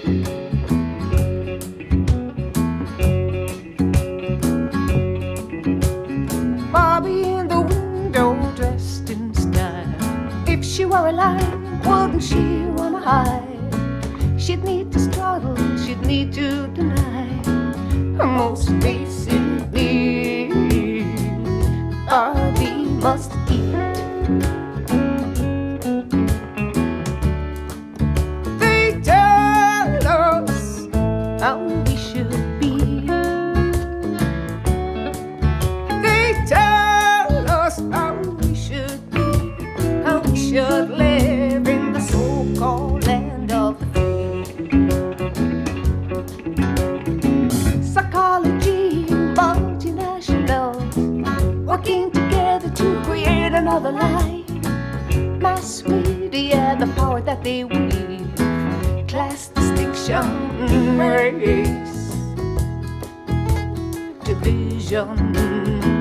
Barbie in the window dressed in style. If she were alive, wouldn't she wanna hide? She'd need to struggle, she'd need to deny her most basic need. Barbie must eat. They tell us how we should be. They tell us how we should be, how we should live in the so-called land of the free. Psychology, multinationals working together to create another life. Mass media, the power that they wield. Class distinction, race division.